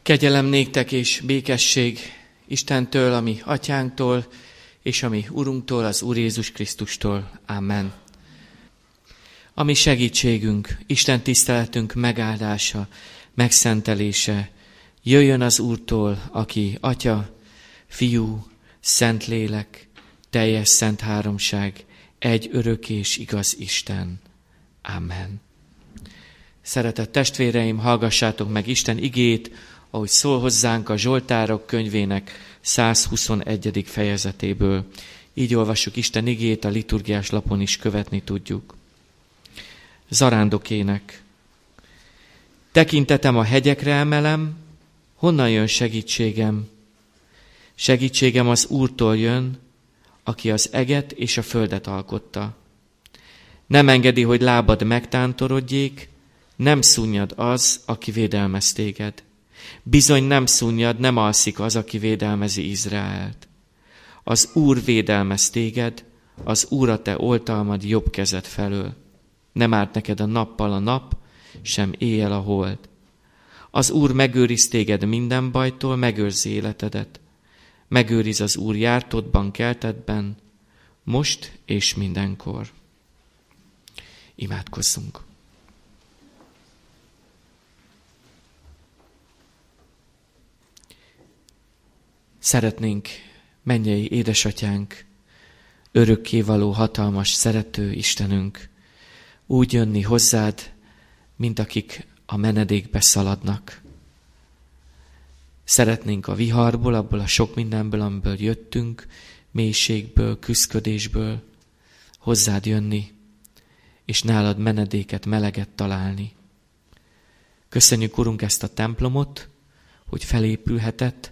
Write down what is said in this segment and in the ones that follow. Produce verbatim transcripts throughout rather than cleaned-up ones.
Kegyelem néktek és békesség Istentől, a mi atyánktól, és a mi Urunktól, az Úr Jézus Krisztustól. Amen. A mi segítségünk, Isten tiszteletünk megáldása, megszentelése jöjjön az Úrtól, aki Atya, Fiú, Szentlélek, teljes szent háromság, egy örök és igaz Isten. Amen. Szeretett testvéreim, hallgassátok meg Isten igét, ahogy szól hozzánk a Zsoltárok könyvének száz huszonegyedik fejezetéből. Így olvassuk Isten igét, a liturgiás lapon is követni tudjuk. Zarándokének. Tekintetem a hegyekre emelem, honnan jön segítségem? Segítségem az Úrtól jön, aki az eget és a földet alkotta. Nem engedi, hogy lábad megtántorodjék, nem szunnyad az, aki védelmez téged. Bizony nem szunnyad, nem alszik az, aki védelmezi Izraelt. Az Úr védelmez téged, az Úr a te oltalmad jobb kezed felől. Nem árt neked a nappal a nap, sem éjjel a hold. Az Úr megőriz téged minden bajtól, megőrzi életedet. Megőriz az Úr jártottban, keltetben, most és mindenkor. Imádkozzunk. Szeretnénk, mennyei édesatyánk, örökkévaló, hatalmas, szerető Istenünk, úgy jönni hozzád, mint akik a menedékbe szaladnak. Szeretnénk a viharból, abból a sok mindenből, amiből jöttünk, mélységből, küszködésből hozzád jönni, és nálad menedéket, meleget találni. Köszönjük, Urunk, ezt a templomot, hogy felépülhetett,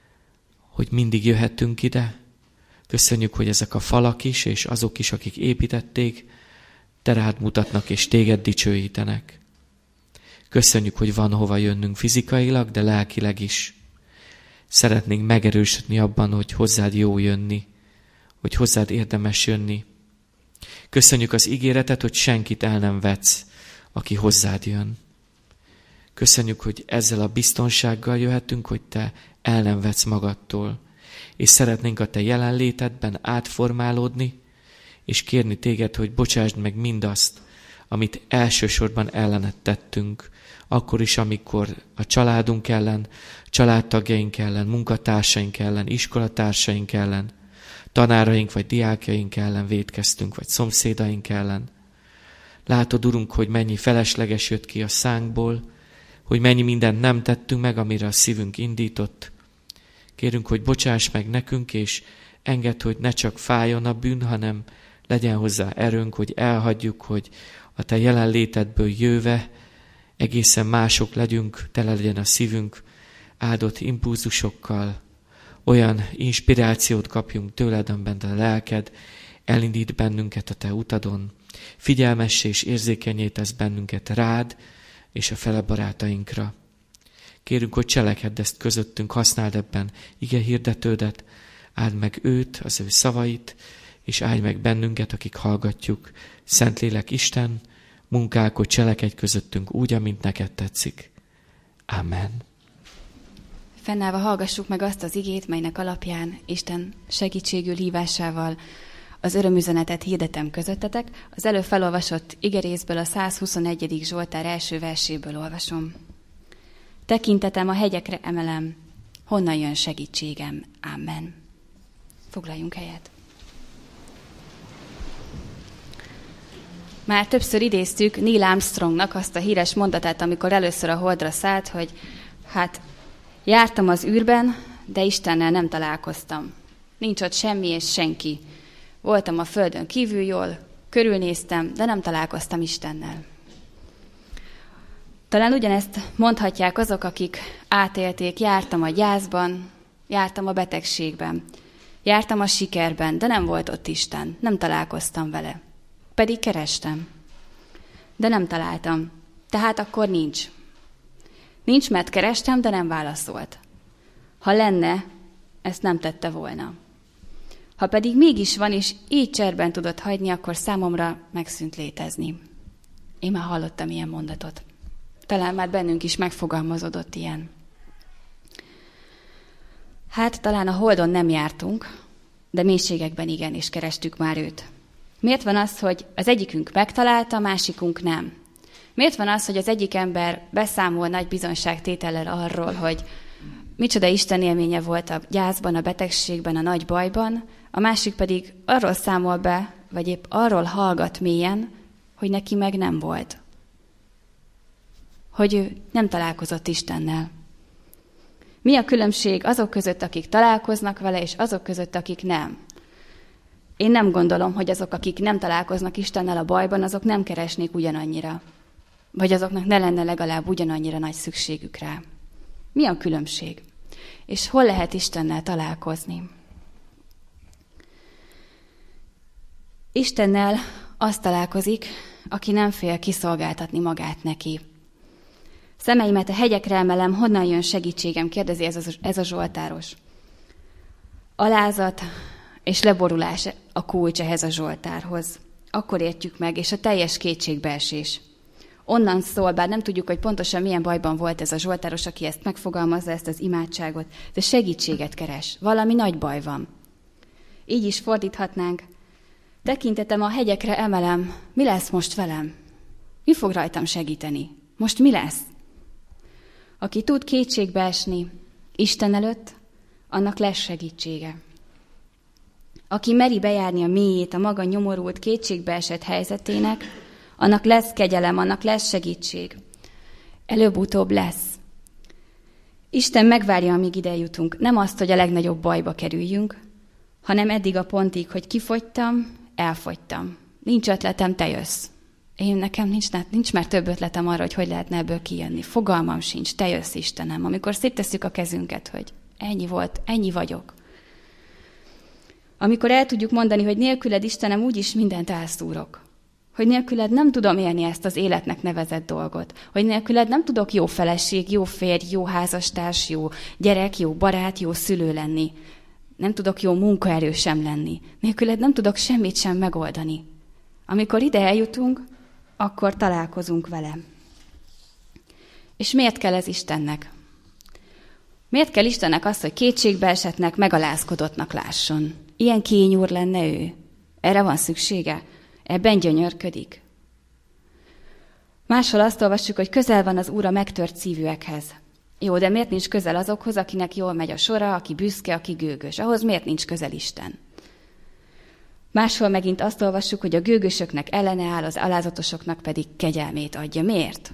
hogy mindig jöhetünk ide. Köszönjük, hogy ezek a falak is, és azok is, akik építették, te rád mutatnak, és téged dicsőítenek. Köszönjük, hogy van hova jönnünk fizikailag, de lelkileg is. Szeretnénk megerősödni abban, hogy hozzád jó jönni, hogy hozzád érdemes jönni. Köszönjük az ígéretet, hogy senkit el nem vetsz, aki hozzád jön. Köszönjük, hogy ezzel a biztonsággal jöhetünk, hogy te el nem vetsz magadtól, és szeretnénk a te jelenlétedben átformálódni, és kérni téged, hogy bocsásd meg mindazt, amit elsősorban ellened tettünk, akkor is, amikor a családunk ellen, családtagjaink ellen, munkatársaink ellen, iskolatársaink ellen, tanáraink vagy diákjaink ellen vétkeztünk, vagy szomszédaink ellen. Látod, Urunk, hogy mennyi felesleges jött ki a szánkból, hogy mennyi mindent nem tettünk meg, amire a szívünk indított. Kérünk, hogy bocsáss meg nekünk, és engedd, hogy ne csak fájjon a bűn, hanem legyen hozzá erőnk, hogy elhagyjuk, hogy a te jelenlétedből jöve egészen mások legyünk, tele legyen a szívünk áldott impulzusokkal, olyan inspirációt kapjunk tőled, amiben a lelked elindít bennünket a te utadon. Figyelmessé és érzékenyé tesz bennünket rád és a fele barátainkra. Kérünk, hogy cselekedj ezt közöttünk, használd ebben ige hirdetődet, áld meg őt, az ő szavait, és áldj meg bennünket, akik hallgatjuk. Szentlélek Isten, munkálkodj, cselekedj közöttünk úgy, amint neked tetszik. Amen. Fennállva hallgassuk meg azt az igét, melynek alapján Isten segítségül hívásával az örömüzenetet hirdetem közöttetek. Az előbb felolvasott igerészből a száz huszonegyedik Zsoltár első verséből olvasom. Tekintetem a hegyekre emelem, honnan jön segítségem. Amen. Foglaljunk helyet. Már többször idéztük Neil Armstrongnak azt a híres mondatát, amikor először a Holdra szállt, hogy hát jártam az űrben, de Istennel nem találkoztam. Nincs ott semmi és senki. Voltam a Földön kívül jól, körülnéztem, de nem találkoztam Istennel. Talán ugyanezt mondhatják azok, akik átélték, jártam a gyászban, jártam a betegségben, jártam a sikerben, de nem volt ott Isten, nem találkoztam vele. Pedig kerestem, de nem találtam, tehát akkor nincs. Nincs, mert kerestem, de nem válaszolt. Ha lenne, ezt nem tette volna. Ha pedig mégis van, és így cserben tudott hagyni, akkor számomra megszűnt létezni. Én már hallottam ilyen mondatot. Talán már bennünk is megfogalmazódott ilyen. Hát talán a Holdon nem jártunk, de mélységekben igen, és kerestük már őt. Miért van az, hogy az egyikünk megtalálta, a másikunk nem? Miért van az, hogy az egyik ember beszámol nagy bizonyságtétellel arról, hogy micsoda Isten élménye volt a gyászban, a betegségben, a nagy bajban, a másik pedig arról számol be, vagy épp arról hallgat mélyen, hogy neki meg nem volt. Hogy ő nem találkozott Istennel. Mi a különbség azok között, akik találkoznak vele, és azok között, akik nem? Én nem gondolom, hogy azok, akik nem találkoznak Istennel a bajban, azok nem keresnék ugyanannyira. Vagy azoknak ne lenne legalább ugyanannyira nagy szükségük rá. Mi a különbség? És hol lehet Istennel találkozni? Istennel azt találkozik, aki nem fél kiszolgáltatni magát neki. Szemeimet a hegyekre emelem, honnan jön segítségem, kérdezi ez a, ez a zsoltáros. Alázat és leborulás a kulcs ehhez a zsoltárhoz. Akkor értjük meg, és a teljes kétségbeesés. Onnan szól, bár nem tudjuk, hogy pontosan milyen bajban volt ez a zsoltáros, aki ezt megfogalmazza, ezt az imádságot, de segítséget keres. Valami nagy baj van. Így is fordíthatnánk. Tekintetem a hegyekre emelem. Mi lesz most velem? Mi fog rajtam segíteni? Most mi lesz? Aki tud kétségbe esni Isten előtt, annak lesz segítsége. Aki meri bejárni a mélyét a maga nyomorult, kétségbeesett helyzetének, annak lesz kegyelem, annak lesz segítség. Előbb-utóbb lesz. Isten megvárja, amíg ide jutunk. Nem azt, hogy a legnagyobb bajba kerüljünk, hanem eddig a pontig, hogy kifogytam, elfogytam. Nincs ötletem, te jössz. Én nekem nincs, nincs már több ötletem arra, hogy hogy lehetne ebből kijönni. Fogalmam sincs, te jössz, Istenem. Amikor széttesszük a kezünket, hogy ennyi volt, ennyi vagyok. Amikor el tudjuk mondani, hogy nélküled, Istenem, úgyis mindent elszúrok. Hogy nélküled nem tudom élni ezt az életnek nevezett dolgot. Hogy nélküled nem tudok jó feleség, jó férj, jó házastárs, jó gyerek, jó barát, jó szülő lenni. Nem tudok jó munkaerő sem lenni. Nélküled nem tudok semmit sem megoldani. Amikor ide eljutunk, akkor találkozunk vele. És miért kell ez Istennek? Miért kell Istennek az, hogy kétségbeesettnek, megalázkodottnak lásson? Ilyen kényúr lenne ő? Erre van szüksége? Ebben gyönyörködik? Máshol azt olvassuk, hogy közel van az Úr a megtört szívűekhez. Jó, de miért nincs közel azokhoz, akinek jól megy a sora, aki büszke, aki gőgös? Ahhoz miért nincs közel Isten? Máshol megint azt olvassuk, hogy a gőgösöknek ellene áll, az alázatosoknak pedig kegyelmét adja. Miért?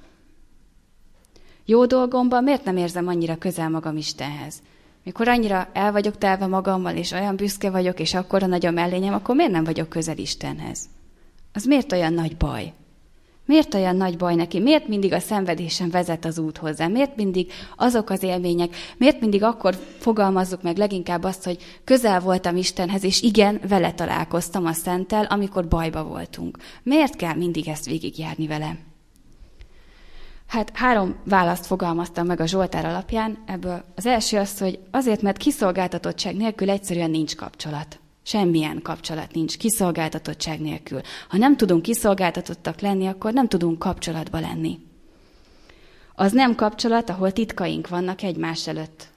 Jó dolgomban miért nem érzem annyira közel magam Istenhez? Mikor annyira el vagyok telve magammal, és olyan büszke vagyok, és akkora nagy a mellényem, akkor miért nem vagyok közel Istenhez? Az miért olyan nagy baj? Miért olyan nagy baj neki? Miért mindig a szenvedésen vezet az út hozzá? Miért mindig azok az élmények? Miért mindig akkor fogalmazzuk meg leginkább azt, hogy közel voltam Istenhez, és igen, vele találkoztam a Szenttel, amikor bajba voltunk? Miért kell mindig ezt végigjárni vele? Hát három választ fogalmaztam meg a Zsoltár alapján. Ebből az első az, hogy azért, mert kiszolgáltatottság nélkül egyszerűen nincs kapcsolat. Semmilyen kapcsolat nincs kiszolgáltatottság nélkül. Ha nem tudunk kiszolgáltatottak lenni, akkor nem tudunk kapcsolatba lenni. Az nem kapcsolat, ahol titkaink vannak egymás előtt.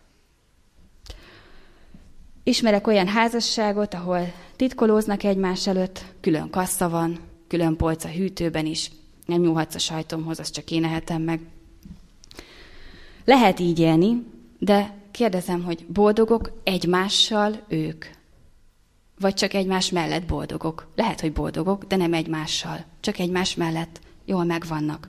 Ismerek olyan házasságot, ahol titkolóznak egymás előtt, külön kassa van, külön polc a hűtőben is. Nem nyúlhatsz a sajtomhoz, azt csak én ehetem meg. Lehet így élni, de kérdezem, hogy boldogok egymással ők? Vagy csak egymás mellett boldogok? Lehet, hogy boldogok, de nem egymással. Csak egymás mellett jól megvannak.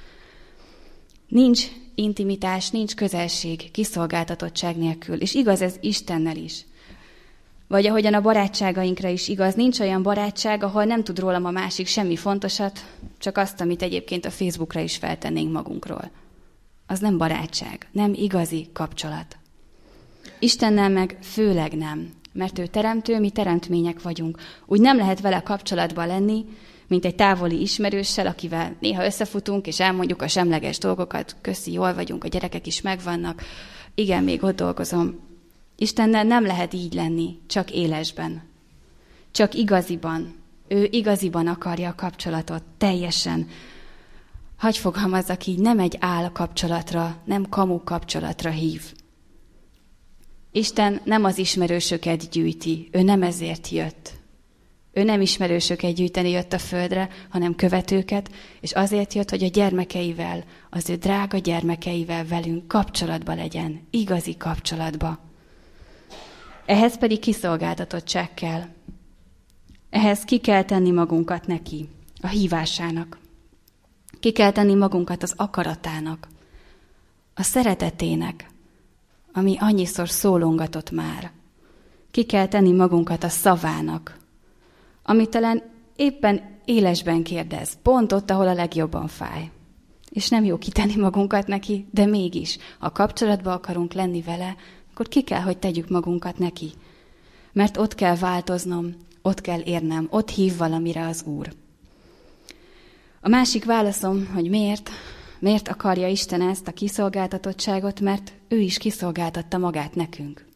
Nincs intimitás, nincs közelség, kiszolgáltatottság nélkül. És igaz ez Istennel is. Vagy ahogyan a barátságainkra is igaz, nincs olyan barátság, ahol nem tud rólam a másik semmi fontosat, csak azt, amit egyébként a Facebookra is feltennénk magunkról. Az nem barátság, nem igazi kapcsolat. Istennel meg főleg nem, mert ő teremtő, mi teremtmények vagyunk. Úgy nem lehet vele kapcsolatban lenni, mint egy távoli ismerőssel, akivel néha összefutunk, és elmondjuk a semleges dolgokat, köszi, jól vagyunk, a gyerekek is megvannak, igen, még ott dolgozom. Istennel nem lehet így lenni, csak élesben. Csak igaziban. Ő igaziban akarja a kapcsolatot, teljesen. Hagy fogalmazzak így, nem egy áll kapcsolatra, nem kamu kapcsolatra hív. Isten nem az ismerősöket gyűjti, ő nem ezért jött. Ő nem ismerősöket gyűjteni jött a földre, hanem követőket, és azért jött, hogy a gyermekeivel, az ő drága gyermekeivel velünk kapcsolatba legyen, igazi kapcsolatba. Ehhez pedig kiszolgáltatottság kell. Ehhez ki kell tenni magunkat neki, a hívásának. Ki kell tenni magunkat az akaratának, a szeretetének, ami annyiszor szólongatott már. Ki kell tenni magunkat a szavának, ami talán éppen élesben kérdez, pont ott, ahol a legjobban fáj. És nem jó kitenni magunkat neki, de mégis, ha kapcsolatba akarunk lenni vele, akkor ki kell, hogy tegyük magunkat neki. Mert ott kell változnom, ott kell érnem, ott hív valamire az Úr. A másik válaszom, hogy miért, miért akarja Isten ezt a kiszolgáltatottságot, mert ő is kiszolgáltatta magát nekünk.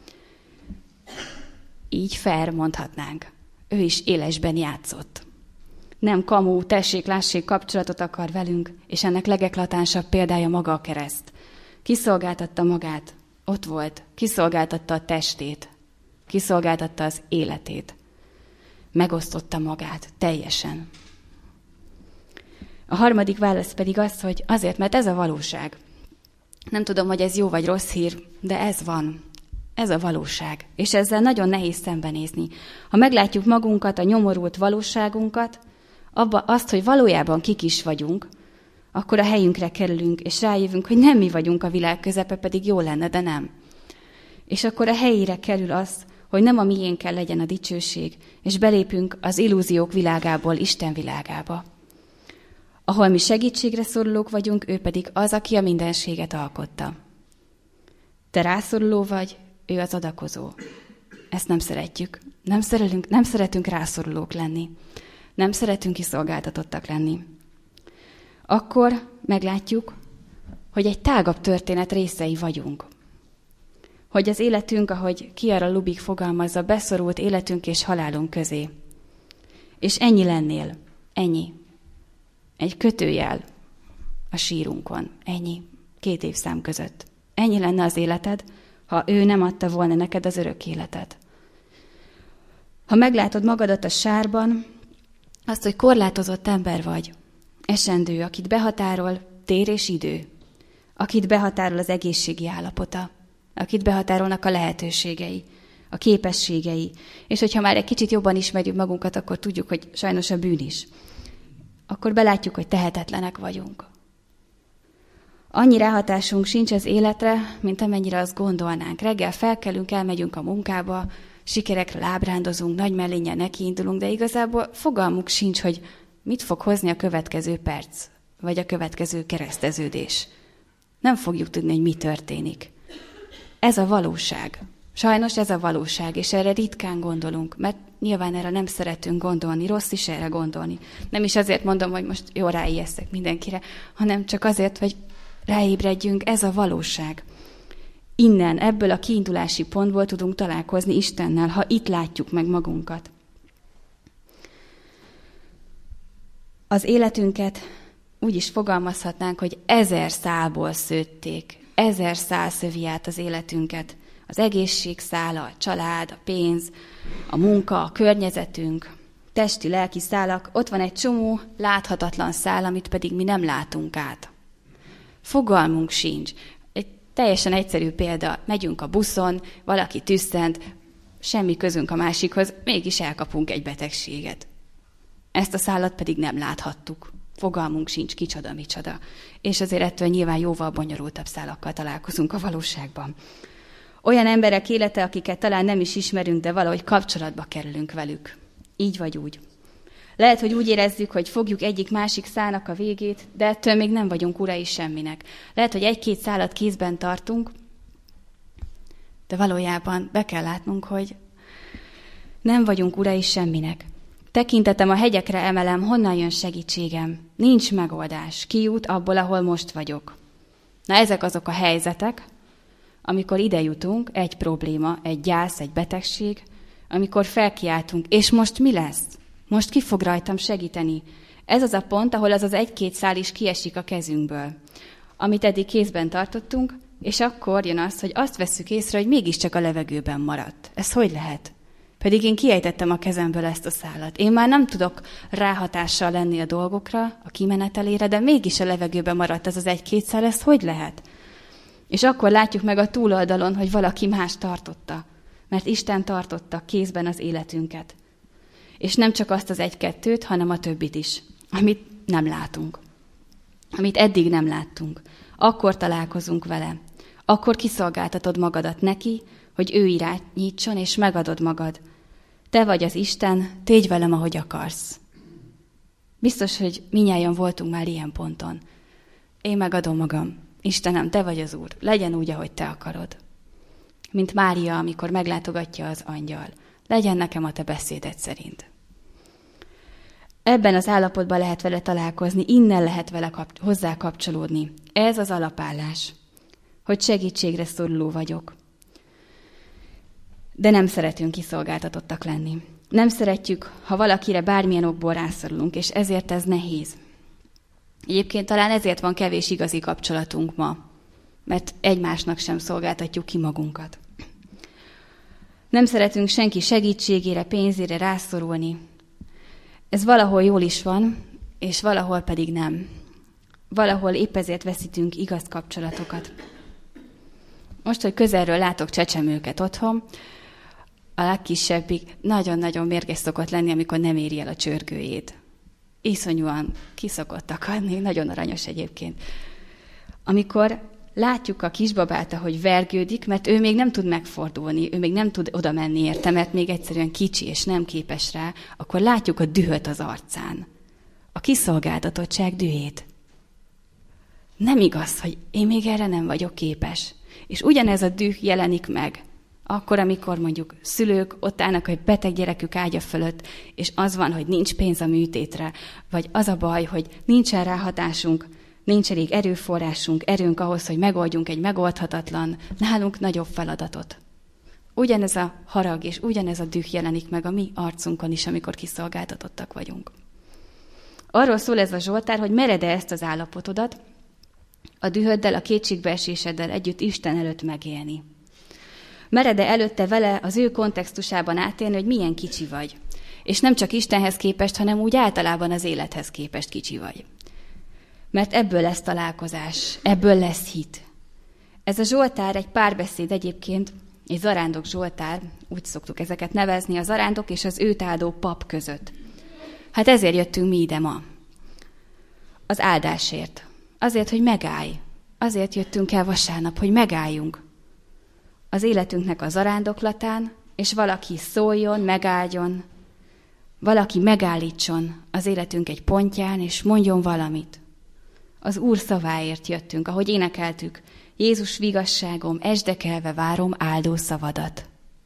Így fair mondhatnánk. Ő is élesben játszott. Nem kamú, tessék, lássék kapcsolatot akar velünk, és ennek legeklatánsabb példája maga a kereszt. Kiszolgáltatta magát, ott volt, kiszolgáltatta a testét, kiszolgáltatta az életét. Megosztotta magát teljesen. A harmadik válasz pedig az, hogy azért, mert ez a valóság. Nem tudom, hogy ez jó vagy rossz hír, de ez van. Ez a valóság. És ezzel nagyon nehéz szembenézni. Ha meglátjuk magunkat, a nyomorult valóságunkat, abba azt, hogy valójában kik is vagyunk, akkor a helyünkre kerülünk, és rájövünk, hogy nem mi vagyunk a világ közepe, pedig jó lenne, de nem. És akkor a helyére kerül az, hogy nem a miénkkel legyen a dicsőség, és belépünk az illúziók világából Isten világába. Ahol mi segítségre szorulók vagyunk, ő pedig az, aki a mindenséget alkotta. Te rászoruló vagy, ő az adakozó. Ezt nem szeretjük. Nem, szerelünk, nem szeretünk rászorulók lenni. Nem szeretünk kiszolgáltatottak lenni. Akkor meglátjuk, hogy egy tágabb történet részei vagyunk. Hogy az életünk, ahogy Chiara Lubich fogalmazza, beszorult életünk és halálunk közé. És ennyi lennél. Ennyi. Egy kötőjel a sírunkon. Ennyi. Két évszám között. Ennyi lenne az életed, ha ő nem adta volna neked az örök életet. Ha meglátod magadat a sárban, azt, hogy korlátozott ember vagy, esendő, akit behatárol tér és idő, akit behatárol az egészségi állapota, akit behatárolnak a lehetőségei, a képességei, és hogyha már egy kicsit jobban ismerjük magunkat, akkor tudjuk, hogy sajnos a bűn is. Akkor belátjuk, hogy tehetetlenek vagyunk. Annyi ráhatásunk sincs az életre, mint amennyire azt gondolnánk. Reggel felkelünk, elmegyünk a munkába, sikerekről ábrándozunk, nagy mellénnyel nekiindulunk, de igazából fogalmuk sincs, hogy mit fog hozni a következő perc, vagy a következő kereszteződés. Nem fogjuk tudni, hogy mi történik. Ez a valóság. Sajnos ez a valóság, és erre ritkán gondolunk, mert nyilván erre nem szeretünk gondolni, rossz is erre gondolni. Nem is azért mondom, hogy most jól ráijesztek mindenkire, hanem csak azért, hogy ráébredjünk, ez a valóság. Innen, ebből a kiindulási pontból tudunk találkozni Istennel, ha itt látjuk meg magunkat. Az életünket úgy is fogalmazhatnánk, hogy ezer szálból szőtték, ezer szál szövi át az életünket. Az egészség szála, a család, a pénz, a munka, a környezetünk, testi, lelki szálak, ott van egy csomó láthatatlan szál, amit pedig mi nem látunk át. Fogalmunk sincs. Egy teljesen egyszerű példa, megyünk a buszon, valaki tüsszent, semmi közünk a másikhoz, mégis elkapunk egy betegséget. Ezt a szálat pedig nem láthattuk. Fogalmunk sincs, kicsoda, micsoda. És azért ettől nyilván jóval bonyolultabb szálakkal találkozunk a valóságban. Olyan emberek élete, akiket talán nem is ismerünk, de valahogy kapcsolatba kerülünk velük. Így vagy úgy. Lehet, hogy úgy érezzük, hogy fogjuk egyik-másik szálnak a végét, de ettől még nem vagyunk urai semminek. Lehet, hogy egy-két szálat kézben tartunk, de valójában be kell látnunk, hogy nem vagyunk urai semminek. Tekintetem a hegyekre emelem, honnan jön segítségem. Nincs megoldás, kiút abból, ahol most vagyok. Na ezek azok a helyzetek, amikor ide jutunk, egy probléma, egy gyász, egy betegség, amikor felkiáltunk, és most mi lesz? Most ki fog rajtam segíteni? Ez az a pont, ahol az az egy-két szál is kiesik a kezünkből. Amit eddig kézben tartottunk, És akkor jön az, hogy azt vesszük észre, hogy mégiscsak a levegőben maradt. Ez hogy lehet? Pedig én kiejtettem a kezemből ezt a szálat. Én már nem tudok ráhatással lenni a dolgokra, a kimenetelére, de mégis a levegőben maradt ez az egy-két szál, ez hogy lehet? És akkor látjuk meg a túloldalon, hogy valaki más tartotta. Mert Isten tartotta kézben az életünket. És nem csak azt az egy-kettőt, hanem a többit is, amit nem látunk. Amit eddig nem láttunk. Akkor találkozunk vele. Akkor kiszolgáltatod magadat neki, hogy ő irányítson, és megadod magad. Te vagy az Isten, tégy velem, ahogy akarsz. Biztos, hogy minnyáján voltunk már ilyen ponton. Én megadom magam. Istenem, te vagy az Úr. Legyen úgy, ahogy te akarod. Mint Mária, amikor meglátogatja az angyal. Legyen nekem a te beszéded szerint. Ebben az állapotban lehet vele találkozni, innen lehet vele kap- hozzá kapcsolódni. Ez az alapállás, hogy segítségre szoruló vagyok. De nem szeretünk kiszolgáltatottak lenni. Nem szeretjük, ha valakire bármilyen okból rászorulunk, és ezért ez nehéz. Egyébként talán ezért van kevés igazi kapcsolatunk ma, mert egymásnak sem szolgáltatjuk ki magunkat. Nem szeretünk senki segítségére, pénzére rászorulni. Ez valahol jól is van, és valahol pedig nem. Valahol épp ezért veszítünk igaz kapcsolatokat. Most, hogy közelről látok csecsemőket otthon, a legkisebbik nagyon-nagyon mérges szokott lenni, amikor nem éri el a csörgőjét. Iszonyúan kiszokott akadni, nagyon aranyos egyébként. Amikor látjuk a kisbabát, ahogy vergődik, mert ő még nem tud megfordulni, ő még nem tud oda menni érte, mert még egyszerűen kicsi és nem képes rá, akkor látjuk a dühöt az arcán. A kiszolgáltatottság dühét. Nem igaz, hogy én még erre nem vagyok képes. És ugyanez a düh jelenik meg, akkor, amikor mondjuk szülők ott állnak, hogy beteg gyerekük ágya fölött, és az van, hogy nincs pénz a műtétre, vagy az a baj, hogy nincsen ráhatásunk, nincs elég erőforrásunk, erőnk ahhoz, hogy megoldjunk egy megoldhatatlan, nálunk nagyobb feladatot. Ugyanez a harag és ugyanez a düh jelenik meg a mi arcunkon is, amikor kiszolgáltatottak vagyunk. Arról szól ez a Zsoltár, hogy mered-e ezt az állapotodat, a dühöddel, a kétségbeeséseddel együtt Isten előtt megélni. Mered-e előtte vele az ő kontextusában átélni, hogy milyen kicsi vagy. És nem csak Istenhez képest, hanem úgy általában az élethez képest kicsi vagy. Mert ebből lesz találkozás, ebből lesz hit. Ez a Zsoltár egy párbeszéd egyébként, egy zarándok Zsoltár, úgy szoktuk ezeket nevezni, a zarándok és az őt áldó pap között. Hát ezért jöttünk mi ide ma. Az áldásért. Azért, hogy megállj. Azért jöttünk el vasárnap, hogy megálljunk. Az életünknek a zarándoklatán, és valaki szóljon, megálljon, valaki megállítson az életünk egy pontján, és mondjon valamit. Az Úr szaváért jöttünk, ahogy énekeltük, Jézus vigasságom, esdekelve várom áldó szavadat.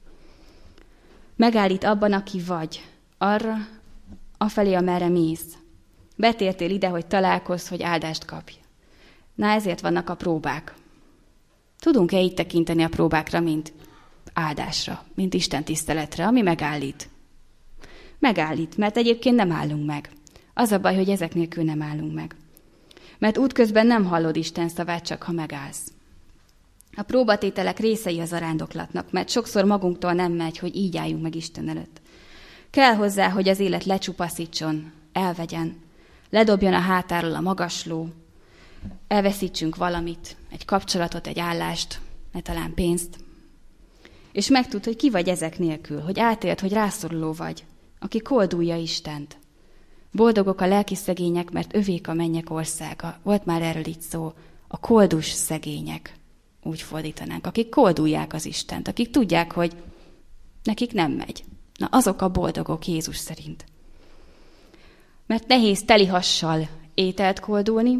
Megállít abban, aki vagy, arra, afelé, amerre mész. Betértél ide, hogy találkozz, hogy áldást kapj. Na ezért vannak a próbák. Tudunk-e így tekinteni a próbákra, mint áldásra, mint Isten tiszteletre, ami megállít? Megállít, mert egyébként nem állunk meg. Az a baj, hogy ezek nélkül nem állunk meg. Mert útközben nem hallod Isten szavát, csak ha megállsz. A próbatételek részei az zarándoklatnak, mert sokszor magunktól nem megy, hogy így álljunk meg Isten előtt. Kell hozzá, hogy az élet lecsupaszítson, elvegyen, ledobjon a hátáról a magasló, elveszítsünk valamit, egy kapcsolatot, egy állást, ne talán pénzt. És megtud, hogy ki vagy ezek nélkül, hogy átélt, hogy rászoruló vagy, aki koldulja Istent. Boldogok a lelki szegények, mert övék a mennyek országa. Volt már erről itt szó. A koldus szegények, úgy fordítanánk, akik koldulják az Istent, akik tudják, hogy nekik nem megy. Na, azok a boldogok Jézus szerint. Mert nehéz telihassal ételt koldulni,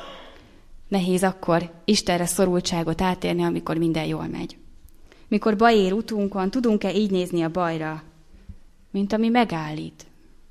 nehéz akkor Istenre szorultságot átérni, amikor minden jól megy. Mikor baj ér utunkon, tudunk-e így nézni a bajra, mint ami megállít?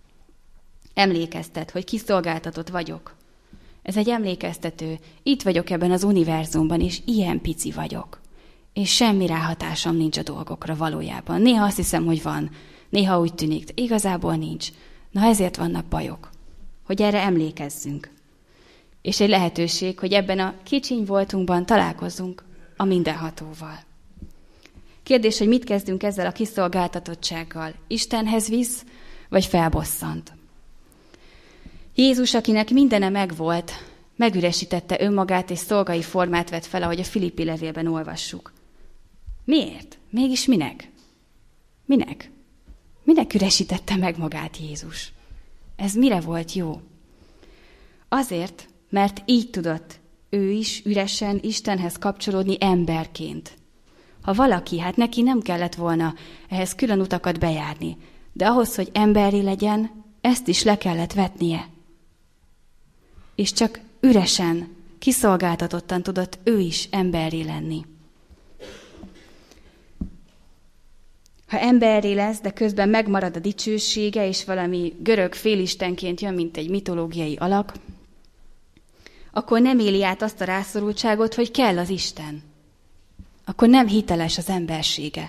Emlékeztet, hogy kiszolgáltatott vagyok. Ez egy emlékeztető. Itt vagyok ebben az univerzumban, és ilyen pici vagyok. És semmi ráhatásom nincs a dolgokra valójában. Néha azt hiszem, hogy van. Néha úgy tűnik, de igazából nincs. Na ezért vannak bajok. Hogy erre emlékezzünk. És egy lehetőség, hogy ebben a kicsiny voltunkban találkozzunk a mindenhatóval. Kérdés, hogy mit kezdünk ezzel a kiszolgáltatottsággal? Istenhez visz, vagy felbosszant? Jézus, akinek mindene megvolt, megüresítette önmagát és szolgai formát vett fel, ahogy a Filippi levélben olvassuk. Miért? Mégis minek? Minek? Minek üresítette meg magát Jézus? Ez mire volt jó? Azért, mert így tudott ő is üresen Istenhez kapcsolódni emberként. Ha valaki, hát neki nem kellett volna ehhez külön utakat bejárni, de ahhoz, hogy emberi legyen, ezt is le kellett vetnie. És csak üresen, kiszolgáltatottan tudott ő is emberi lenni. Ha emberi lesz, de közben megmarad a dicsősége, és valami görög félistenként jön, mint egy mitológiai alak, akkor nem éli át azt a rászorultságot, hogy kell az Isten. Akkor nem hiteles az embersége.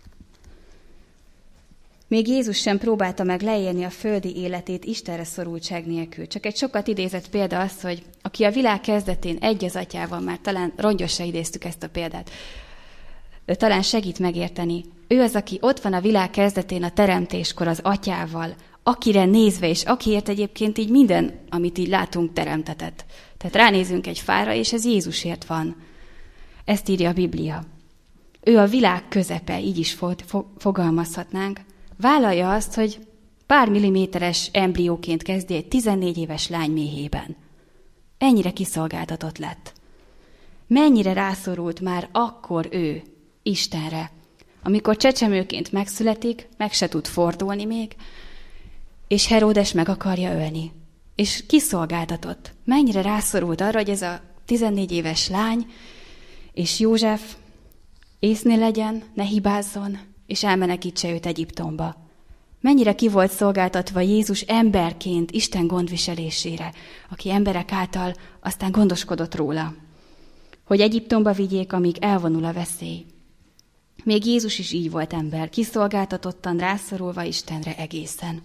Még Jézus sem próbálta meg leélni a földi életét Istenre szorultság nélkül. Csak egy sokat idézett példa az, hogy aki a világ kezdetén egy az atyával, már talán rongyosra idéztük ezt a példát, de talán segít megérteni. Ő az, aki ott van a világ kezdetén a teremtéskor az atyával, akire nézve, és akiért egyébként így minden, amit így látunk, teremtetett. Tehát ránézünk egy fára, és ez Jézusért van. Ezt írja a Biblia. Ő a világ közepe, így is fo- fo- fogalmazhatnánk. Vállalja azt, hogy pár milliméteres embrióként kezdi egy tizennégy éves lány méhében. Ennyire kiszolgáltatott lett. Mennyire rászorult már akkor ő Istenre, amikor csecsemőként megszületik, meg se tud fordulni még, és Heródes meg akarja ölni. És kiszolgáltatott. Mennyire rászorult arra, hogy ez a tizennégy éves lány és József észnél legyen, ne hibázzon, és elmenekítse őt Egyiptomba. Mennyire ki volt szolgáltatva Jézus emberként Isten gondviselésére, aki emberek által aztán gondoskodott róla, hogy Egyiptomba vigyék, amíg elvonul a veszély. Még Jézus is így volt ember, kiszolgáltatottan rászorulva Istenre egészen.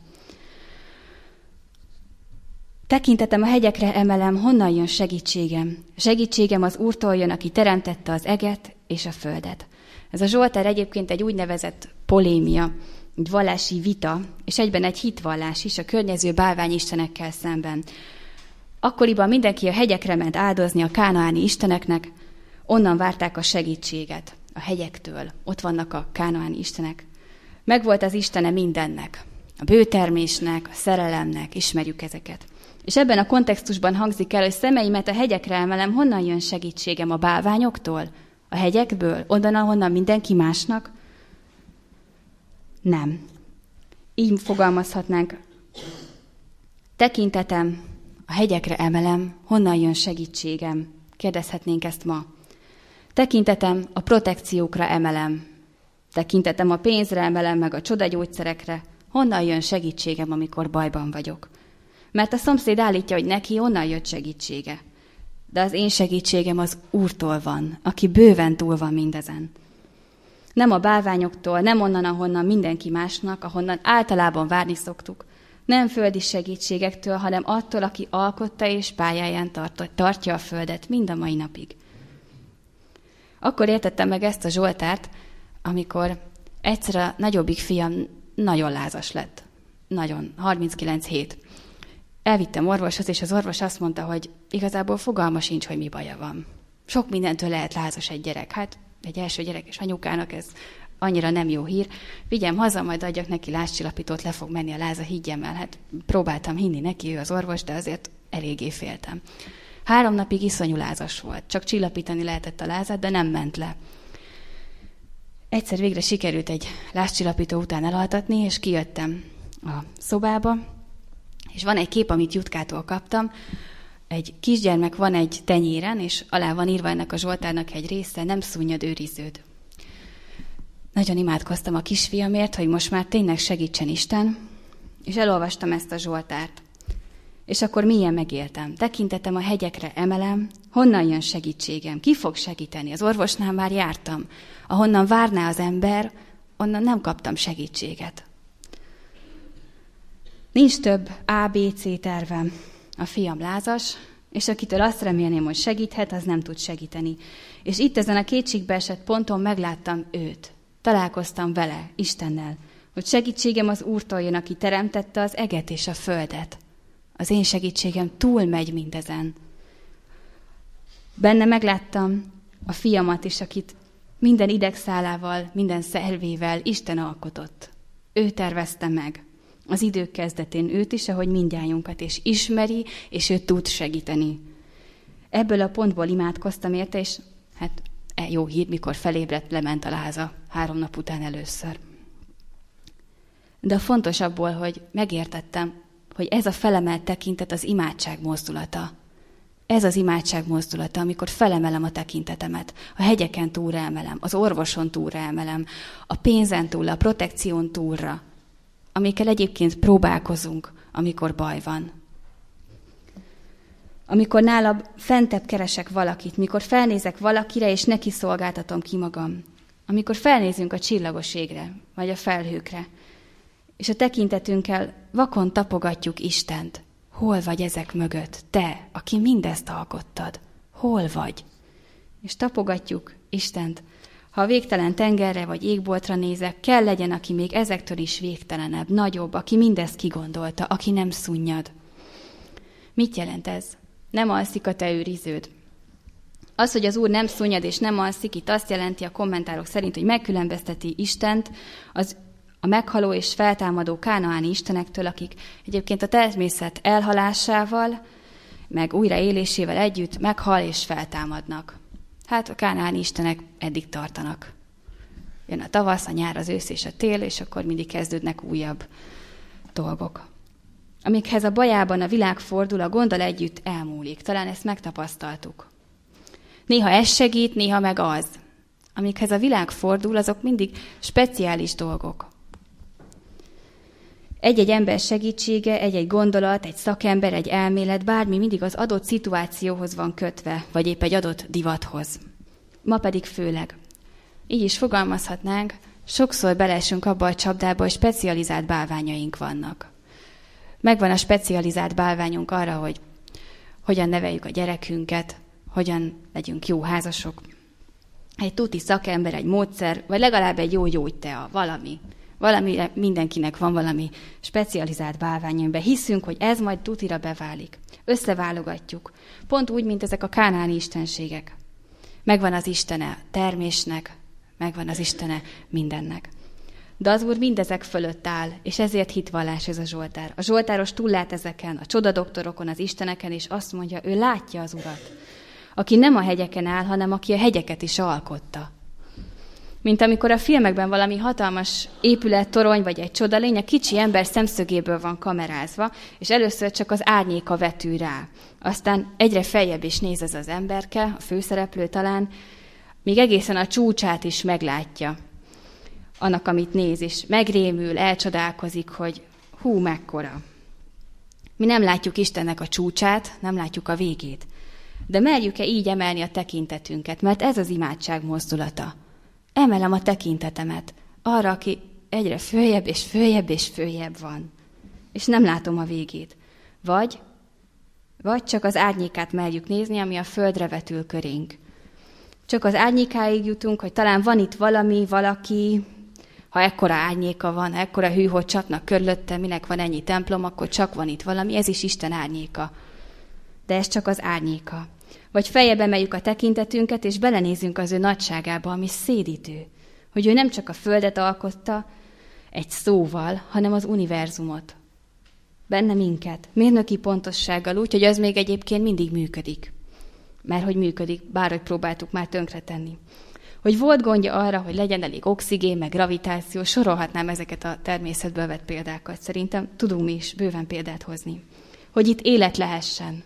Tekintetem a hegyekre emelem, honnan jön segítségem? Segítségem az Úrtól jön, aki teremtette az eget és a földet. Ez a Zsoltár egyébként egy úgynevezett polémia, egy vallási vita, és egyben egy hitvallás is a környező bálványistenekkel szemben. Akkoriban mindenki a hegyekre ment áldozni a kánaáni isteneknek, onnan várták a segítséget, a hegyektől. Ott vannak a kánaáni istenek. Megvolt az istene mindennek, a bőtermésnek, a szerelemnek, ismerjük ezeket. És ebben a kontextusban hangzik el, hogy szemeimet a hegyekre emelem, honnan jön segítségem? A bálványoktól? A hegyekből? Onnan, ahonnan mindenki másnak? Nem. Így fogalmazhatnánk. Tekintetem, a hegyekre emelem, honnan jön segítségem? Kérdezhetnénk ezt ma. Tekintetem, a protekciókra emelem. Tekintetem, a pénzre emelem, meg a csodagyógyszerekre. Honnan jön segítségem, amikor bajban vagyok? Mert a szomszéd állítja, hogy neki onnan jött segítsége. De az én segítségem az Úrtól van, aki bőven túl van mindezen. Nem a bálványoktól, nem onnan, ahonnan mindenki másnak, ahonnan általában várni szoktuk. Nem földi segítségektől, hanem attól, aki alkotta és pályáján tart, tartja a földet mind a mai napig. Akkor értettem meg ezt a Zsoltárt, amikor egyszer a nagyobbik fiam nagyon lázas lett. Nagyon, harminckilenc hét. Elvittem orvoshoz, és az orvos azt mondta, hogy igazából fogalma sincs, hogy mi baja van. Sok mindentől lehet lázas egy gyerek. Hát egy első gyerek és anyukának ez annyira nem jó hír. Vigyem haza, majd adjak neki lázcsillapítót, le fog menni a láza, higgyem el. Hát próbáltam hinni neki, ő az orvos, de azért eléggé féltem. Három napig iszonyú lázas volt. Csak csillapítani lehetett a lázát, de nem ment le. Egyszer végre sikerült egy lázcsillapító után elaltatni, és kijöttem a szobába, és van egy kép, amit Jutkától kaptam. Egy kisgyermek van egy tenyéren, és alá van írva ennek a Zsoltárnak egy része, nem szunnyad őriződ. Nagyon imádkoztam a kisfiamért, hogy most már tényleg segítsen Isten, és elolvastam ezt a Zsoltárt. És akkor milyen megéltem. Tekintetem a hegyekre emelem, honnan jön segítségem, ki fog segíteni. Az orvosnál már jártam. Ahonnan várná az ember, onnan nem kaptam segítséget. Nincs több á bé cé tervem. A fiam lázas, És akitől azt remélném, hogy segíthet, az nem tud segíteni. És itt ezen a kétségbeesett ponton megláttam őt. Találkoztam vele, Istennel, hogy segítségem az Úrtól jön, aki teremtette az eget és a földet. Az én segítségem túlmegy mindezen. Benne megláttam a fiamat is, akit minden idegszálával, minden szervével Isten alkotott. Ő tervezte meg az idők kezdetén őt is, ahogy mindnyájunkat, és ismeri, és ő tud segíteni. Ebből a pontból imádkoztam érte, és hát jó hír, mikor felébredt, lement a láza három nap után először. De a fontosabbból, hogy megértettem, hogy ez a felemelt tekintet az imádság mozdulata. Ez az imádság mozdulata, amikor felemelem a tekintetemet, a hegyeken túlra emelem, az orvoson túlra emelem, a pénzen túl, a protekción túlra, amikkel egyébként próbálkozunk, amikor baj van. Amikor nálam fentebb keresek valakit, mikor felnézek valakire, és neki szolgáltatom ki magam. Amikor felnézünk a csillagos égre, vagy a felhőkre, és a tekintetünkkel vakon tapogatjuk Istent. Hol vagy ezek mögött? Te, aki mindezt alkottad. Hol vagy? És tapogatjuk Istent. Ha a végtelen tengerre vagy égboltra nézek, kell legyen, aki még ezektől is végtelenebb, nagyobb, aki mindezt kigondolta, aki nem szunnyad. Mit jelent ez? Nem alszik a te őriződ. Az, hogy az Úr nem szunnyad és nem alszik, itt azt jelenti a kommentárok szerint, hogy megkülönbözteti Istent az a meghaló és feltámadó kánaáni istenektől, akik egyébként a természet elhalásával, meg újraélésével együtt meghal és feltámadnak. Hát a kánaáni istenek eddig tartanak. Jön a tavasz, a nyár, az ősz és a tél, és akkor mindig kezdődnek újabb dolgok. Amikhez a bajában a világ fordul, a gonddal együtt elmúlik. Talán ezt megtapasztaltuk. Néha ez segít, néha meg az. Amikhez a világ fordul, azok mindig speciális dolgok. Egy-egy ember segítsége, egy-egy gondolat, egy szakember, egy elmélet, bármi mindig az adott szituációhoz van kötve, vagy épp egy adott divathoz. Ma pedig főleg. Így is fogalmazhatnánk, sokszor beleesünk abba a csapdába, hogy specializált bálványaink vannak. Megvan a specializált bálványunk arra, hogy hogyan neveljük a gyerekünket, hogyan legyünk jó házasok. Egy tuti szakember, egy módszer, vagy legalább egy jó gyógytea, valami. Valami, mindenkinek van valami specializált bálvány, amiben hiszünk, hogy ez majd tutira beválik. Összeválogatjuk. Pont úgy, mint ezek a kánaáni istenségek. Megvan az istene termésnek, megvan az istene mindennek. De az Úr mindezek fölött áll, és ezért hitvallás ez a Zsoltár. A zsoltáros túllát ezeken, a csodadoktorokon, az isteneken, és azt mondja, ő látja az Urat, aki nem a hegyeken áll, hanem aki a hegyeket is alkotta. Mint amikor a filmekben valami hatalmas épület, torony vagy egy csodalény a kicsi ember szemszögéből van kamerázva, és először csak az árnyéka vetül rá. Aztán egyre feljebb is néz ez az emberke, a főszereplő talán, míg egészen a csúcsát is meglátja annak, amit néz, és megrémül, elcsodálkozik, hogy hú, mekkora. Mi nem látjuk Istennek a csúcsát, nem látjuk a végét. De merjük-e így emelni a tekintetünket, mert ez az imádság mozdulata. Emelem a tekintetemet arra, aki egyre följebb és följebb és följebb van. És nem látom a végét. Vagy, vagy csak az árnyékát merjük nézni, ami a földre vetül körénk. Csak az árnyékáig jutunk, hogy talán van itt valami, valaki, ha ekkora árnyéka van, ekkora hű, hogy csapnak körülötte, minek van ennyi templom, akkor csak van itt valami, ez is Isten árnyéka. De ez csak az árnyéka. Vagy feljebb emeljük a tekintetünket, és belenézünk az ő nagyságába, ami szédítő. Hogy ő nem csak a földet alkotta egy szóval, hanem az univerzumot. Benne minket, mérnöki pontossággal úgy, hogy az még egyébként mindig működik. Mert hogy működik, bárhogy próbáltuk már tönkretenni. Hogy volt gondja arra, hogy legyen elég oxigén, meg gravitáció, sorolhatnám ezeket a természetből vett példákat. Szerintem tudunk mi is bőven példát hozni. Hogy itt élet lehessen.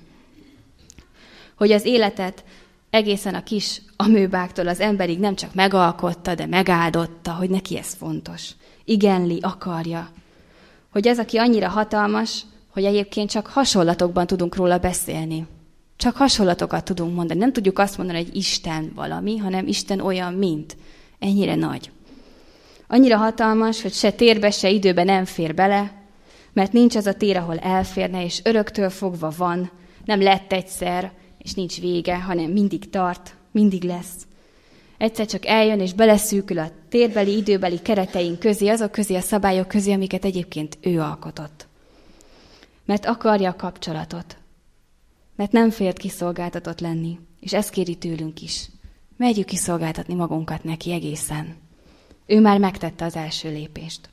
Hogy az életet egészen a kis amőbáktól az emberig nem csak megalkotta, de megáldotta, hogy neki ez fontos. Igenli, akarja. Hogy az, aki annyira hatalmas, hogy egyébként csak hasonlatokban tudunk róla beszélni. Csak hasonlatokat tudunk mondani. Nem tudjuk azt mondani, hogy Isten valami, hanem Isten olyan, mint. Ennyire nagy. Annyira hatalmas, hogy se térbe, se időbe nem fér bele, mert nincs az a tér, ahol elférne, és öröktől fogva van, Nem lett egyszer, és nincs vége, hanem mindig tart, mindig lesz. Egyszer csak eljön, és beleszűkül a térbeli, időbeli kereteink közé, azok közé, a szabályok közé, amiket egyébként ő alkotott. Mert akarja a kapcsolatot. Mert nem félt kiszolgáltatott lenni. És ezt kéri tőlünk is. Merjük kiszolgáltatni magunkat neki egészen. Ő már megtette az első lépést.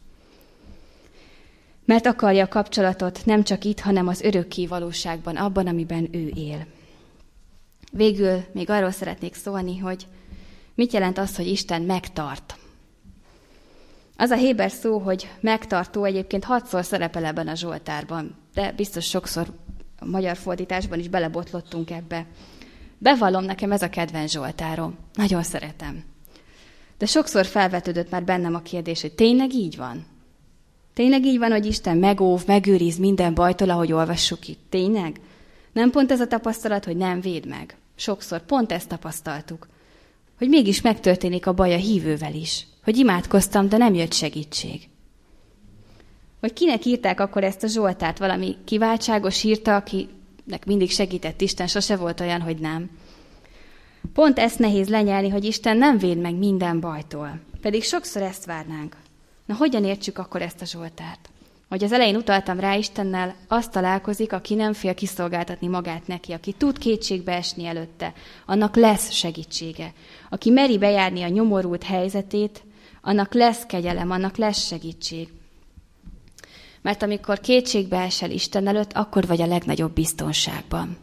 Mert akarja a kapcsolatot nem csak itt, hanem az örökké valóságban, abban, amiben ő él. Végül még arról szeretnék szólni, hogy mit jelent az, hogy Isten megtart. Az a héber szó, hogy megtartó, egyébként hatszor szerepel ebben a Zsoltárban, de biztos sokszor a magyar fordításban is belebotlottunk ebbe. Bevallom, nekem ez a kedvenc Zsoltárom. Nagyon szeretem. De sokszor felvetődött már bennem a kérdés, hogy tényleg így van? Tényleg így van, hogy Isten megóv, megőriz minden bajtól, ahogy olvassuk itt? Tényleg? Nem pont ez a tapasztalat, hogy nem véd meg? Sokszor pont ezt tapasztaltuk. Hogy mégis megtörténik a baj a hívővel is. Hogy imádkoztam, de nem jött segítség. Hogy kinek írták akkor ezt a Zsoltárt? Valami kiváltságos írta, akinek mindig segített Isten, sose volt olyan, hogy nem. Pont ezt nehéz lenyelni, hogy Isten nem véd meg minden bajtól. Pedig sokszor ezt várnánk. Na, hogyan értsük akkor ezt a Zsoltárt? Hogy az elején utaltam rá, Istennel azt találkozik, aki nem fél kiszolgáltatni magát neki, aki tud kétségbe esni előtte, annak lesz segítsége. Aki meri bejárni a nyomorult helyzetét, annak lesz kegyelem, annak lesz segítség. Mert amikor kétségbe esel Isten előtt, akkor vagy a legnagyobb biztonságban.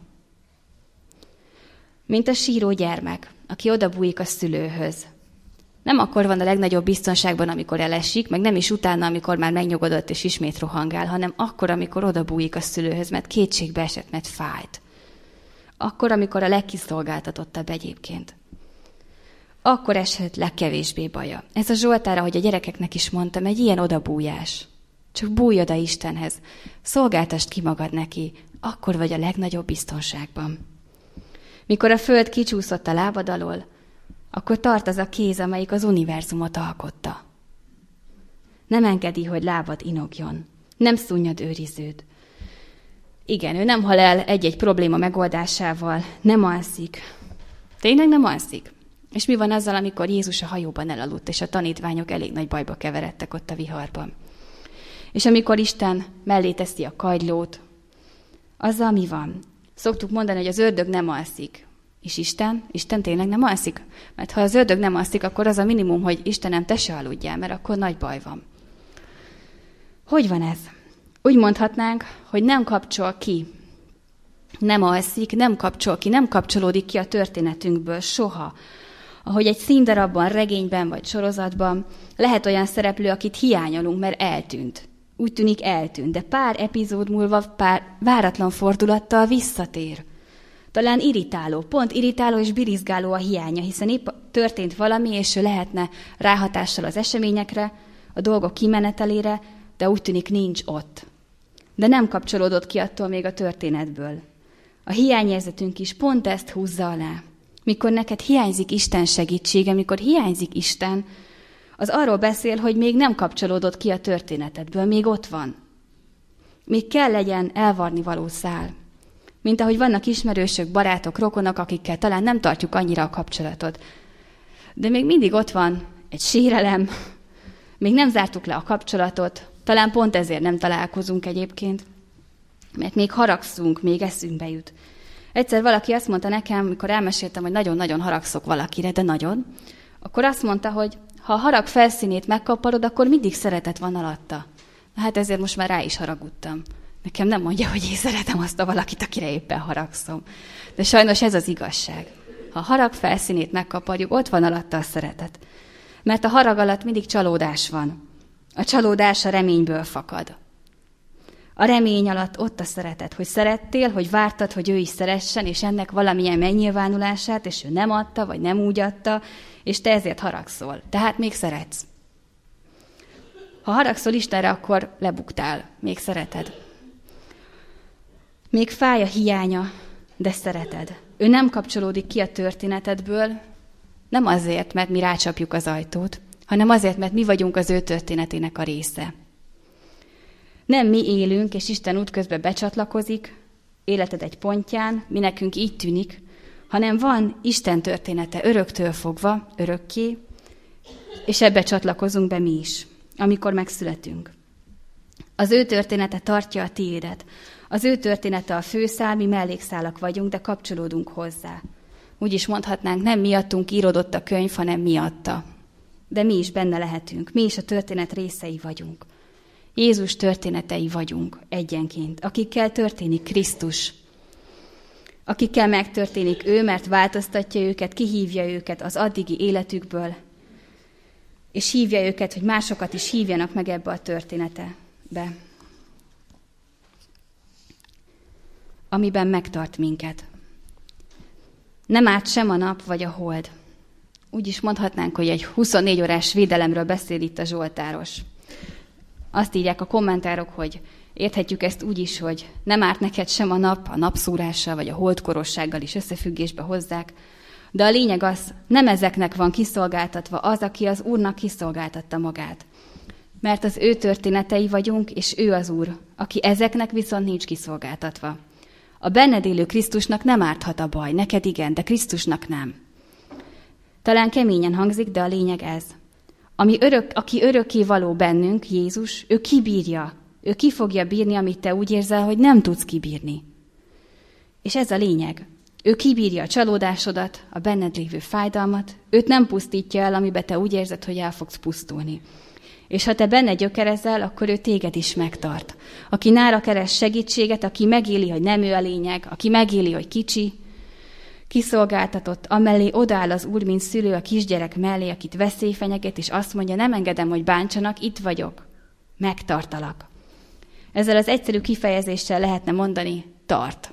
Mint a síró gyermek, aki odabújik a szülőhöz. Nem akkor van a legnagyobb biztonságban, amikor elesik, meg nem is utána, amikor már megnyugodott és ismét rohangál, hanem akkor, amikor odabújik a szülőhöz, mert kétségbe esett, mert fájt. Akkor, amikor a legkiszolgáltatottabb egyébként. Akkor esett legkevésbé baja. Ez a Zsoltár, ahogy a gyerekeknek is mondtam, egy ilyen odabújás. Csak bújj oda Istenhez, szolgáltasd ki magad neki, akkor vagy a legnagyobb biztonságban. Mikor a föld kicsúszott a lábad alól, akkor tart az a kéz, amelyik az univerzumot alkotta. Nem engedi, hogy lábad inogjon. Nem szunnyad őriződ. Igen, ő nem hal el egy-egy probléma megoldásával, nem alszik. Tényleg nem alszik? És mi van azzal, amikor Jézus a hajóban elaludt, és a tanítványok elég nagy bajba keveredtek ott a viharban? És amikor Isten mellé teszi a kagylót, azzal mi van? Szoktuk mondani, hogy az ördög nem alszik. És Isten? Isten tényleg nem alszik? Mert ha az ördög nem alszik, akkor az a minimum, hogy Istenem, te se aludjál, mert akkor nagy baj van. Hogy van ez? Úgy mondhatnánk, hogy nem kapcsol ki, nem alszik, nem kapcsol ki, nem kapcsolódik ki a történetünkből soha. Ahogy egy színdarabban, regényben vagy sorozatban lehet olyan szereplő, akit hiányolunk, mert eltűnt. Úgy tűnik eltűnt, de pár epizód múlva pár váratlan fordulattal visszatér. Talán irritáló, pont irritáló és birizgáló a hiánya, hiszen épp történt valami, és ő lehetne ráhatással az eseményekre, a dolgok kimenetelére, de úgy tűnik nincs ott. De nem kapcsolódott ki attól még a történetből. A hiányérzetünk is pont ezt húzza alá. Mikor neked hiányzik Isten segítsége, mikor hiányzik Isten, az arról beszél, hogy még nem kapcsolódott ki a történetedből, még ott van. Még kell legyen elvarni való szál. Mint ahogy vannak ismerősök, barátok, rokonok, akikkel talán nem tartjuk annyira a kapcsolatot. De még mindig ott van egy sérelem, még nem zártuk le a kapcsolatot, talán pont ezért nem találkozunk egyébként, mert még haragszunk, még eszünkbe jut. Egyszer valaki azt mondta nekem, mikor elmeséltem, hogy nagyon-nagyon haragszok valakire, de nagyon, akkor azt mondta, hogy ha a harag felszínét megkaparod, akkor mindig szeretet van alatta. Na hát ezért most már rá is haragudtam. Nekem nem mondja, hogy én szeretem azt a valakit, akire éppen haragszom. De sajnos ez az igazság. Ha a harag felszínét megkaparjuk, ott van alatta a szeretet. Mert a harag alatt mindig csalódás van. A csalódás a reményből fakad. A remény alatt ott a szeretet, hogy szerettél, hogy vártad, hogy ő is szeressen, és ennek valamilyen megnyilvánulását, és ő nem adta, vagy nem úgy adta, és te ezért haragszol. Tehát még szeretsz. Ha haragszol Istenre, akkor lebuktál, még szereted. Még fáj a hiánya, de szereted. Ő nem kapcsolódik ki a történetedből, nem azért, mert mi rácsapjuk az ajtót, hanem azért, mert mi vagyunk az ő történetének a része. Nem mi élünk, és Isten útközben becsatlakozik, életed egy pontján, mi nekünk így tűnik, hanem van Isten története öröktől fogva, örökké, és ebbe csatlakozunk be mi is, amikor megszületünk. Az ő története tartja a tiédet. Az ő története a főszál, mi mellékszálak vagyunk, de kapcsolódunk hozzá. Úgy is mondhatnánk, nem miattunk íródott a könyv, hanem miatta. De mi is benne lehetünk, mi is a történet részei vagyunk. Jézus történetei vagyunk egyenként, akikkel történik Krisztus. Akikkel megtörténik ő, mert változtatja őket, kihívja őket az addigi életükből, és hívja őket, hogy másokat is hívjanak meg ebbe a történetbe, amiben megtart minket. Nem árt sem a nap vagy a hold. Úgy is mondhatnánk, hogy egy huszonnégy órás védelemről beszél itt a zsoltáros. Azt írják a kommentárok, hogy érthetjük ezt úgy is, hogy nem árt neked sem a nap, a napszúrással vagy a holdkorossággal is összefüggésbe hozzák, de a lényeg az, nem ezeknek van kiszolgáltatva az, aki az Úrnak kiszolgáltatta magát. Mert az ő történetei vagyunk, és ő az Úr, aki ezeknek viszont nincs kiszolgáltatva. A benned élő Krisztusnak nem árthat a baj, neked igen, de Krisztusnak nem. Talán keményen hangzik, de a lényeg ez. Ami örök, aki örökké való bennünk, Jézus, ő kibírja, ő ki fogja bírni, amit te úgy érzel, hogy nem tudsz kibírni. És ez a lényeg. Ő kibírja a csalódásodat, a benned lévő fájdalmat, őt nem pusztítja el, amiben te úgy érzed, hogy el fogsz pusztulni. És ha te benne gyökerezel, akkor ő téged is megtart. Aki nála keres segítséget, aki megéli, hogy nem ő a lényeg, aki megéli, hogy kicsi, kiszolgáltatott, amellé odaáll az Úr, mint szülő a kisgyerek mellé, akit veszély fenyeget, és azt mondja, nem engedem, hogy bántsanak, itt vagyok, megtartalak. Ezzel az egyszerű kifejezéssel lehetne mondani, tart.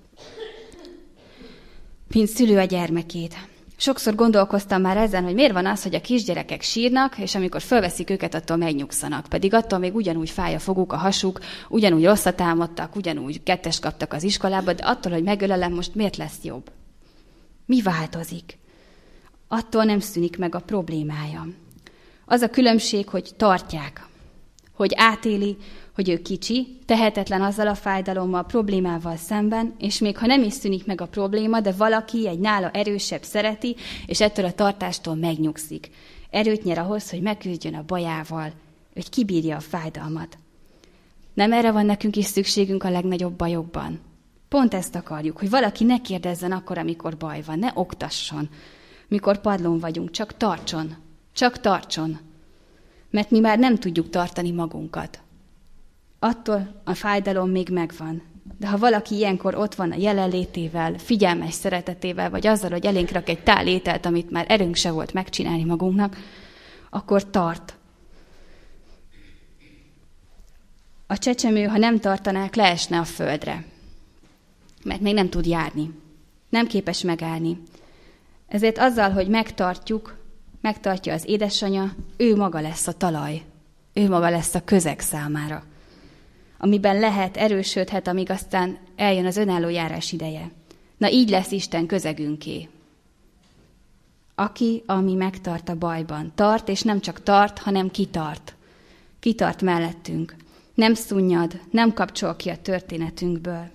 Mint szülő a gyermekét. Sokszor gondolkoztam már ezen, hogy miért van az, hogy a kisgyerekek sírnak, és amikor fölveszik őket, attól megnyugszanak. Pedig attól még ugyanúgy fáj a foguk, a hasuk, ugyanúgy rosszat álmodtak, ugyanúgy kettest kaptak az iskolába, de attól, hogy megölelem, most miért lesz jobb? Mi változik? Attól nem szűnik meg a problémája. Az a különbség, hogy tartják, hogy átéli, hogy ő kicsi, tehetetlen azzal a fájdalommal, a problémával szemben, és még ha nem is szűnik meg a probléma, de valaki egy nála erősebb szereti, és ettől a tartástól megnyugszik. Erőt nyer ahhoz, hogy megküzdjön a bajával, hogy kibírja a fájdalmat. Nem erre van nekünk is szükségünk a legnagyobb bajokban. Pont ezt akarjuk, hogy valaki ne kérdezzen akkor, amikor baj van, ne oktasson, mikor padlón vagyunk, csak tartson, csak tartson. Mert mi már nem tudjuk tartani magunkat. Attól a fájdalom még megvan. De ha valaki ilyenkor ott van a jelenlétével, figyelmes szeretetével, vagy azzal, hogy elénk rak egy tál ételt, amit már erőnk se volt megcsinálni magunknak, akkor tart. A csecsemő, ha nem tartanák, leesne a földre. Mert még nem tud járni. Nem képes megállni. Ezért azzal, hogy megtartjuk, megtartja az édesanyja, ő maga lesz a talaj. Ő maga lesz a közeg számára. Amiben lehet, erősödhet, amíg aztán eljön az önálló járás ideje. Na így lesz Isten közegünké. Aki, ami megtart a bajban. Tart, és nem csak tart, hanem kitart. Kitart mellettünk. Nem szunnyad, nem kapcsol ki a történetünkből.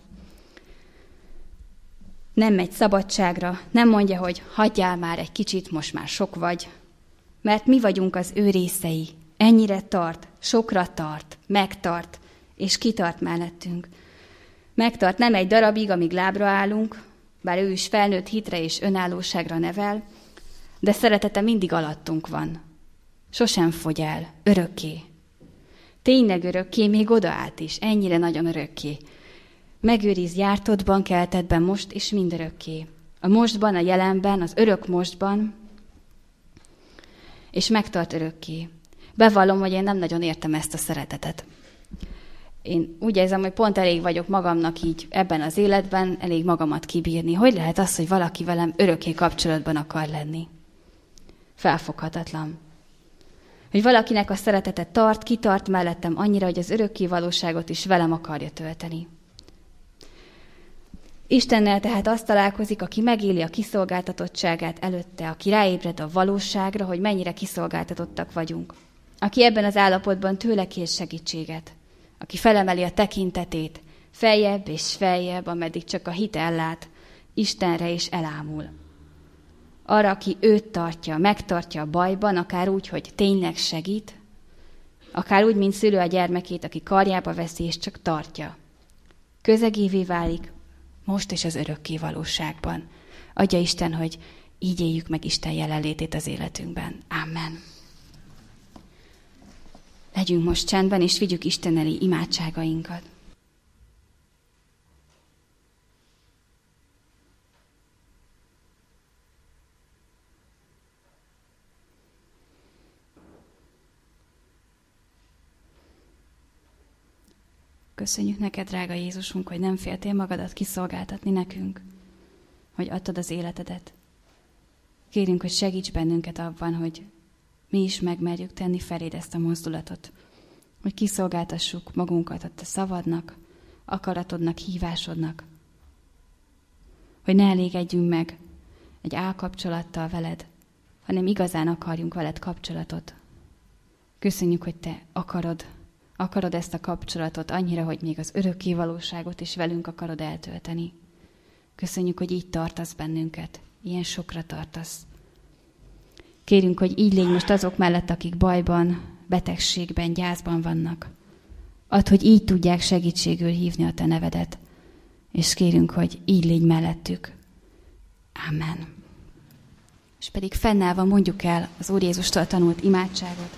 Nem megy szabadságra, nem mondja, hogy hagyjál már egy kicsit, most már sok vagy. Mert mi vagyunk az ő részei. Ennyire tart, sokra tart, megtart, és kitart mellettünk. Megtart nem egy darabig, amíg lábra állunk, bár ő is felnőtt hitre és önállóságra nevel, de szeretete mindig alattunk van. Sosem fogy el, örökké. Tényleg örökké, még odaállt is, ennyire nagyon örökké. Megőriz jártottban, keltettben most és mindörökké. A mostban, a jelenben, az örök mostban, és megtart örökké. Bevallom, hogy én nem nagyon értem ezt a szeretetet. Én úgy érzem, hogy pont elég vagyok magamnak így ebben az életben, elég magamat kibírni. Hogy lehet az, hogy valaki velem örökké kapcsolatban akar lenni? Felfoghatatlan. Hogy valakinek a szeretetet tart, kitart mellettem annyira, hogy az örökké valóságot is velem akarja tölteni. Istennel tehát azt találkozik, aki megéli a kiszolgáltatottságát előtte, aki ráébred a valóságra, hogy mennyire kiszolgáltatottak vagyunk. Aki ebben az állapotban tőle kér segítséget, aki felemeli a tekintetét, feljebb és feljebb, ameddig csak a hit ellát Istenre és elámul. Arra, aki őt tartja, megtartja a bajban, akár úgy, hogy tényleg segít, akár úgy, mint szülő a gyermekét, aki karjába veszi és csak tartja. Közegévé válik most és az örökké valóságban. Adja Isten, hogy így éljük meg Isten jelenlétét az életünkben. Amen. Legyünk most csendben, és vigyük Isten elé imádságainkat. Köszönjük neked, drága Jézusunk, hogy nem féltél magadat kiszolgáltatni nekünk, hogy adtad az életedet. Kérünk, hogy segíts bennünket abban, hogy mi is megmerjük tenni feléd ezt a mozdulatot, hogy kiszolgáltassuk magunkat a te szavadnak, akaratodnak, hívásodnak, hogy ne elégedjünk meg egy álkapcsolattal veled, hanem igazán akarjunk veled kapcsolatot. Köszönjük, hogy te akarod, akarod ezt a kapcsolatot annyira, hogy még az örökké valóságot is velünk akarod eltölteni. Köszönjük, hogy így tartasz bennünket, ilyen sokra tartasz. Kérünk, hogy így légy most azok mellett, akik bajban, betegségben, gyászban vannak. Add, hogy így tudják segítségül hívni a te nevedet. És kérünk, hogy így légy mellettük. Amen. És pedig fennállva mondjuk el az Úr Jézustól tanult imádságot.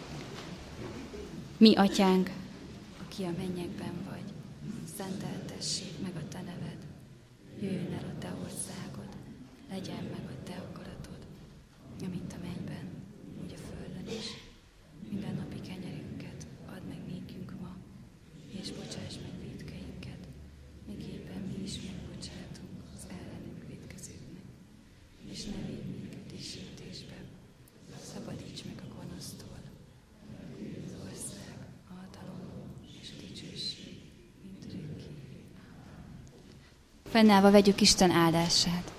Mi, Atyánk, aki a mennyekben vagy, szenteltessék meg a te neved. Jöjjön el a te országod, legyen meg a te akaratod, amint a mennyben, úgy a földön is. Minden napi kenyerünket add meg nékünk ma, és bocsáss meg vétkeinket, miképpen mi is megbocsátunk az ellenünk vétkezőknek. És ne védj minket kísértésbe, szabadíts meg a gonosztól. Az ország, a hatalom és a dicsőség mindörökké. Fennállva vegyük Isten áldását.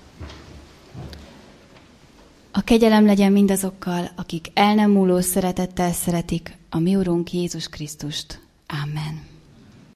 A kegyelem legyen mindazokkal, akik el nem múló szeretettel szeretik a mi Urunk Jézus Krisztust. Amen.